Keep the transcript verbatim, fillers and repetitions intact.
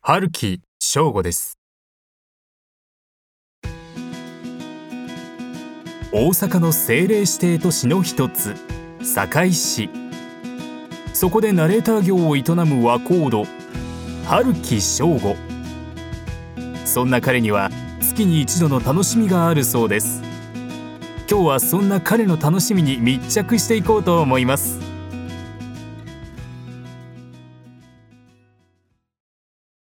春木正吾です。大阪の政令指定都市の一つ、堺市。そこでナレーター業を営む若人、春木正吾。そんな彼には月に一度の楽しみがあるそうです。今日はそんな彼の楽しみに密着していこうと思います。